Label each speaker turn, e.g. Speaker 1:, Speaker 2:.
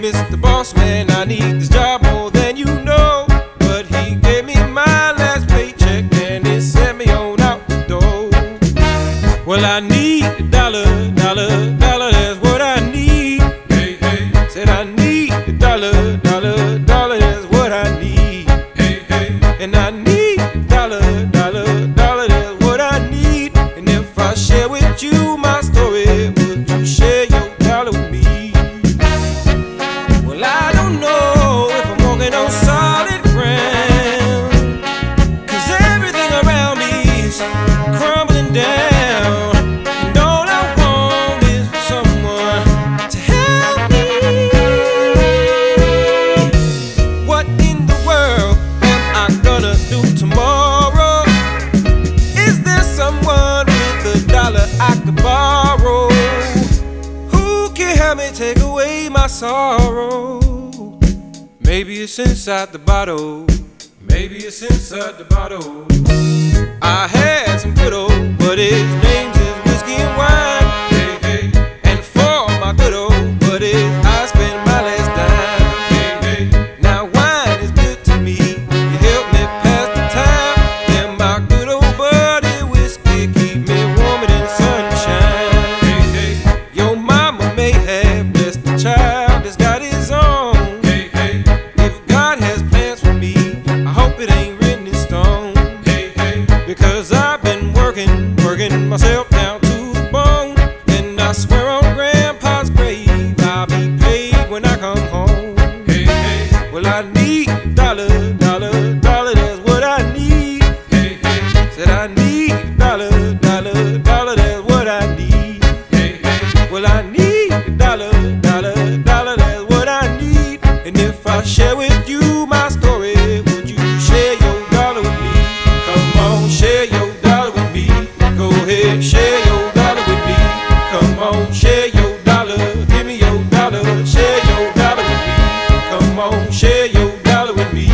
Speaker 1: Mr. Boss Man, I need this job more than you know. But he gave me my last paycheck and it sent me on out the door. Well, I need a dollar, dollar, dollar, that's what I need. Hey, hey. Said I need a dollar, dollar, dollar, that's what I need. Hey, hey. And I need a dollar, dollar, dollar, that's what I need. And if I share with you my story, would you share your dollar with me? Well, I don't know if I'm walking on solid ground, 'cause everything around me is crumbling down. And all I want is for someone to help me. What in the world am I gonna do tomorrow? Is there someone with a dollar I could borrow? Who can help me take away my sorrow? Maybe it's inside the bottle. Maybe it's inside the bottle. I had some good old buddies, names is whiskey and wine. Hey, hey. And for my good old buddies, I spend my last dime. Hey, hey. Now wine is good to me, you help me pass the time. And my good old buddy whiskey keep me warmer than sunshine. Hey, hey. Your mama may have blessed the child that's got his own. Hey, hey. If God has plans for me, I hope it ain't written in stone. Hey, hey. Because I've been working myself down to the bone. And I swear on Grandpa's grave, I'll be paid when I come home. Hey, hey. Well, I need a dollar, dollar, dollar, that's what I need. Hey, hey. Said I need a dollar, dollar, dollar, that's what I need. Hey, hey. Well, I need a dollar, dollar, dollar, that's what I need. And if I share with you my story, would you share your dollar with me? Come on, share your dollar with me. Go ahead, share your dollar with me. Come on, share your dollar. Give me your dollar, share your dollar with me. Come on, share your dollar with me.